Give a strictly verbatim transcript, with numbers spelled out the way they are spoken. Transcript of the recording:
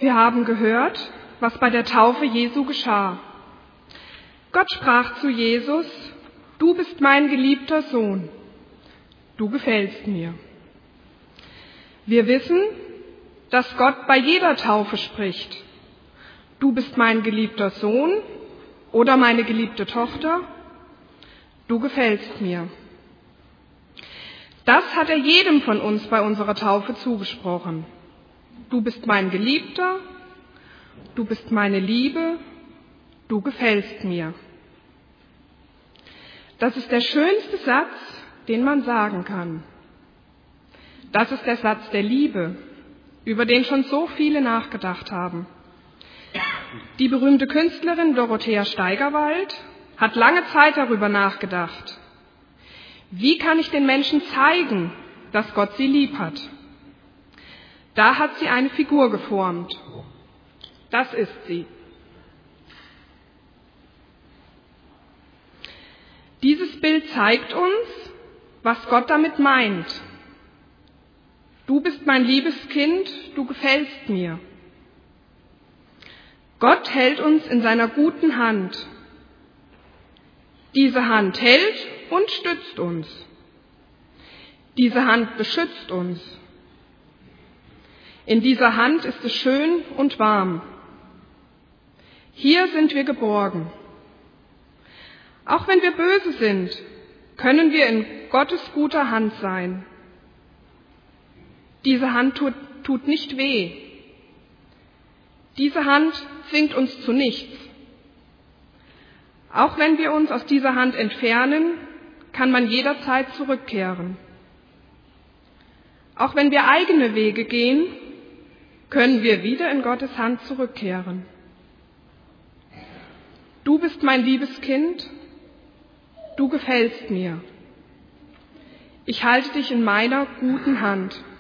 Wir haben gehört, was bei der Taufe Jesu geschah. Gott sprach zu Jesus: Du bist mein geliebter Sohn. Du gefällst mir. Wir wissen, dass Gott bei jeder Taufe spricht. Du bist mein geliebter Sohn oder meine geliebte Tochter. Du gefällst mir. Das hat er jedem von uns bei unserer Taufe zugesprochen. Du bist mein Geliebter, du bist meine Liebe, du gefällst mir. Das ist der schönste Satz, den man sagen kann. Das ist der Satz der Liebe, über den schon so viele nachgedacht haben. Die berühmte Künstlerin Dorothea Steigerwald hat lange Zeit darüber nachgedacht. Wie kann ich den Menschen zeigen, dass Gott sie lieb hat? Da hat sie eine Figur geformt. Das ist sie. Dieses Bild zeigt uns, was Gott damit meint. Du bist mein liebes Kind, du gefällst mir. Gott hält uns in seiner guten Hand. Diese Hand hält und stützt uns. Diese Hand beschützt uns. In dieser Hand ist es schön und warm. Hier sind wir geborgen. Auch wenn wir böse sind, können wir in Gottes guter Hand sein. Diese Hand tut, tut nicht weh. Diese Hand zwingt uns zu nichts. Auch wenn wir uns aus dieser Hand entfernen, kann man jederzeit zurückkehren. Auch wenn wir eigene Wege gehen, können wir wieder in Gottes Hand zurückkehren. Du bist mein liebes Kind, du gefällst mir. Ich halte dich in meiner guten Hand.